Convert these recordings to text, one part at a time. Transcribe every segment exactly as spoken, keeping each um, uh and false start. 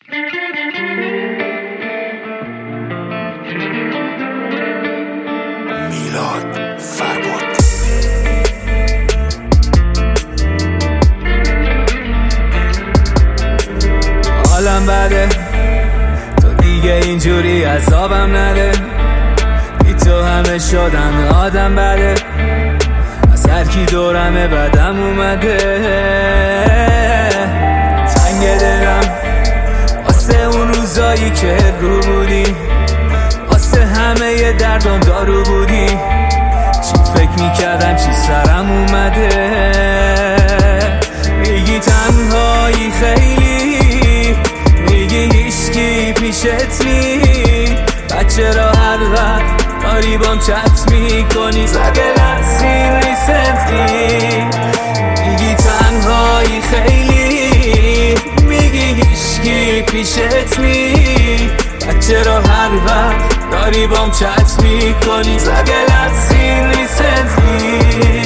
میلاد فربود. حالم بده تو دیگه اینجوری عذابم نده، بی تو همه شدم آدم بده، از هر کی دورمه بدم اومده. تنگ دلم واسه اون روزایی که رو بودی، واسه همه ی دردم دارو بودی. چی فکر میکردم چی سرم اومده. میگی تنهایی خیلی، میگی هیچکی پیشت نی، بچه را هر وقت داری بام چت میکنی زده لحظین ریسنتلی. میگی تنهایی خیلی، میگی هیچکی پیشت نی، بچه را هر وقت داری بام چت میکنی زده لحظین ریسنتلی.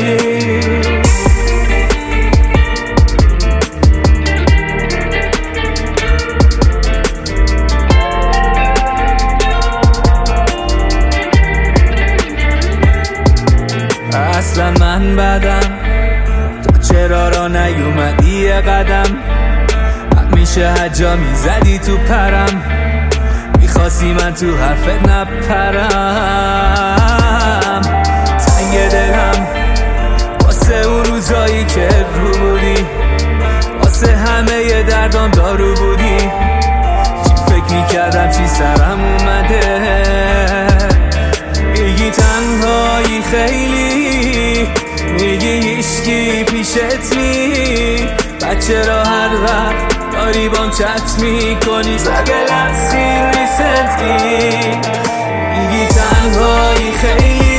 اصلا من بدم تو چرا را نیومدی یه قدم، همیشه هجا میزدی تو پرم، میخواستی من تو حرفت نپرم. تنگ دلم واسه اون روزایی که رو بودی، واسه همه ی دردام دارو بودی. چی فکر میکردم چی سرم اومده. میگی تنهایی خیلی، میگی هیچکی پیشت نی، بچه را هر وقت داری بام چت میکنی زده لحظین ریسنتلی. میگی تنهایی خیلی،